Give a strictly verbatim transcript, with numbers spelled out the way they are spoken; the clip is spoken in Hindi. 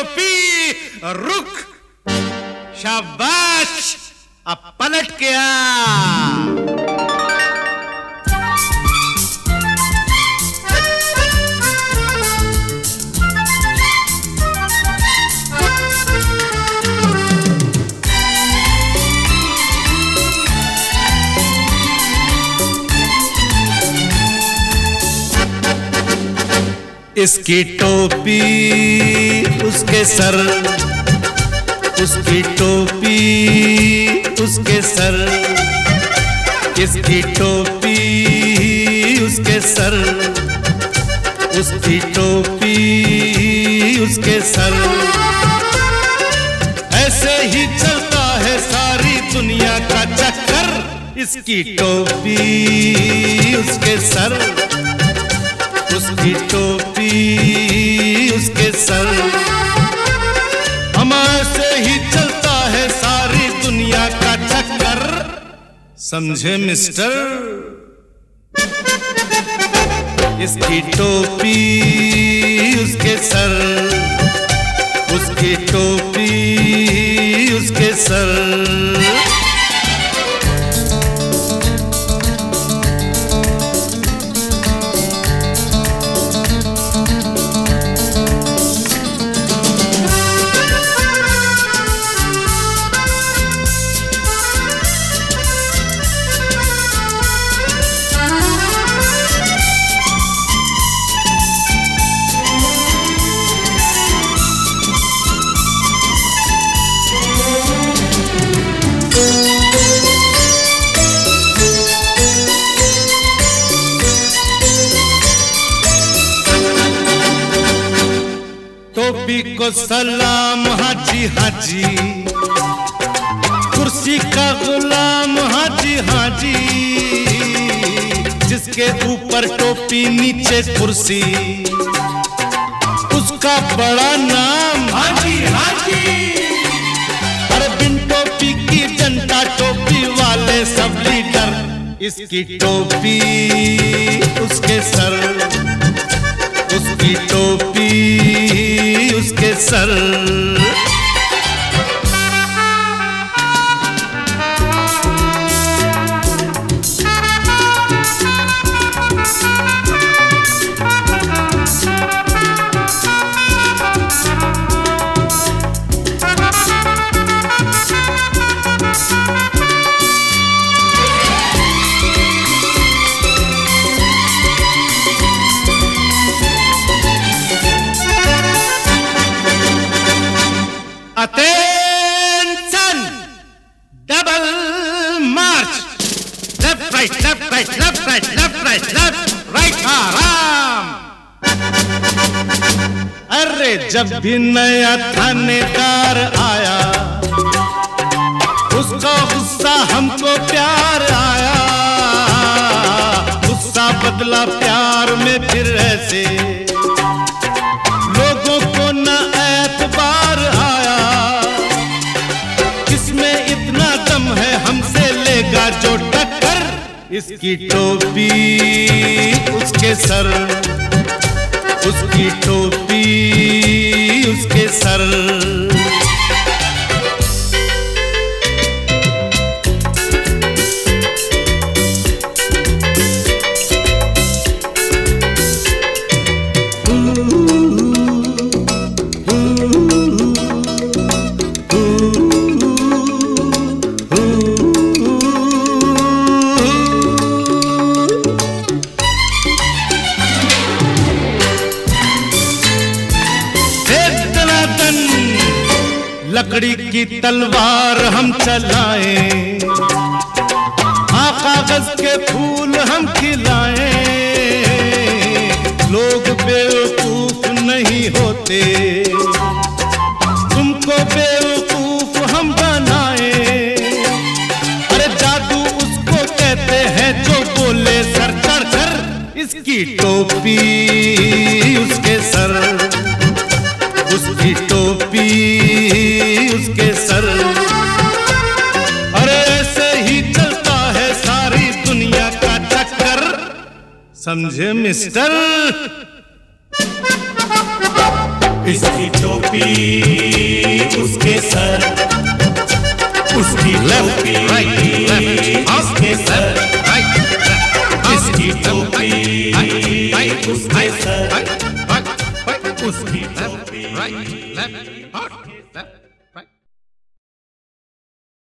टोपी रुक, शाबाश, अब पलट के आ। इसकी टोपी उसके सर, उसकी टोपी उसके सर, इसकी टोपी उसके सर, उसकी टोपी उसके सर। ऐसे ही चलता है सारी दुनिया का चक्कर। इसकी टोपी उसके सर, उसकी टोपी उसके सर। हमारे ही चलता है सारी दुनिया का चक्कर, समझे मिस्टर। इसकी टोपी उसके सर, उसकी टोपी उसके सर। टोपी को सलाम हाजी हाजी, कुर्सी का गुलाम हाजी हाजी। जिसके ऊपर टोपी नीचे कुर्सी, उसका बड़ा नाम हाजी हाजी। अरे बिन टोपी की जनता, टोपी वाले सब लीडर। इसकी टोपी उसके सर, उसकी टोपी उसके सर। Attention! Double march! Left, right, left, right, left, right, left, right, left, right, आराम। अरे जब भी नया थानेदार आया, उसका गुस्सा हमको प्यार आया। गुस्सा बदला प्यार में, फिर ऐसे लोगों को न एतबार आया। किसमें इतना दम है, हमसे लेगा जो टक्कर। इसकी टोपी उसके सर, उसकी टोपी उसके सर। लकड़ी की तलवार हम चलाएं, हाँ कागज के फूल हम खिलाएं। लोग बेवकूफ नहीं होते, तुमको बेवकूफ हम बनाएं। अरे जादू उसको कहते हैं जो बोले सर चढ़ कर। इसकी टोपी उसके सर, उसकी टोपी उसके सर। अरे ऐसे ही चलता है सारी दुनिया का चक्कर, समझे मिस्टर। इसकी टोपी उसके सर, उसकी टोपी उसके सर, इसकी टोपी उसके सर, उसकी टोपी।